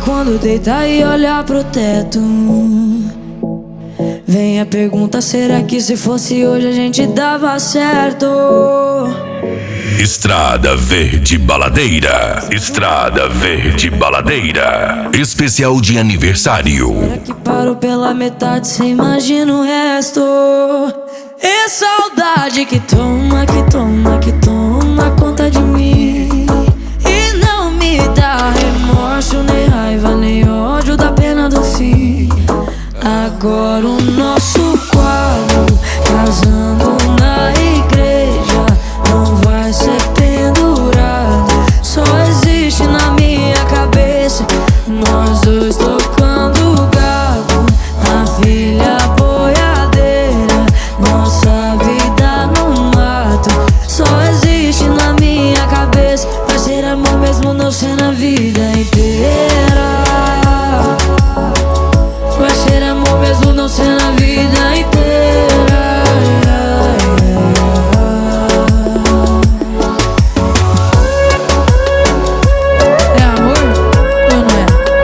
quando deita e olha pro teto. Vem a pergunta, será que se fosse hoje a gente dava certo? Estrada Verde Baladeira. Estrada Verde Baladeira. Especial de aniversário. Será que parou pela metade, cê imagina o resto? É saudade que toma, que toma, que toma conta de mim. E não me dá remorso, nem raiva, nem ódio da pena do fim. Agora o nosso quadro, casando na igreja, não vai ser pendurado. Só existe na minha cabeça nós dois tocando gado na filha boiadeira, nossa vida no mato. Só existe na minha cabeça, vai ser amor mesmo não ser na vida inteira. Vai ser amor mesmo não ser na vida inteira. É amor ou não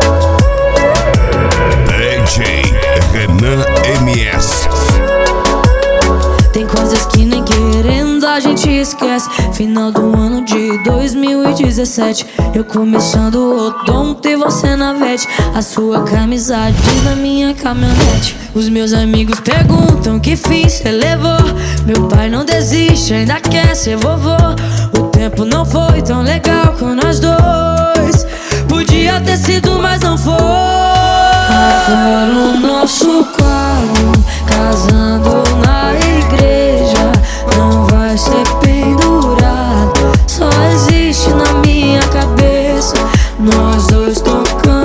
é? DJ Renan MS. Tem coisas que nem querendo a gente esquece. Final do ano de 2017, eu começando o odonto e você na vete. A sua camisa diz na minha caminhonete. Os meus amigos perguntam que fim cê levou. Meu pai não desiste, ainda quer ser vovô. O tempo não foi tão legal com nós dois. Podia ter sido, mas não foi. Agora o nosso quadro, casando na igreja, não vai ser pendurado. Só existe na minha cabeça nós dois tocando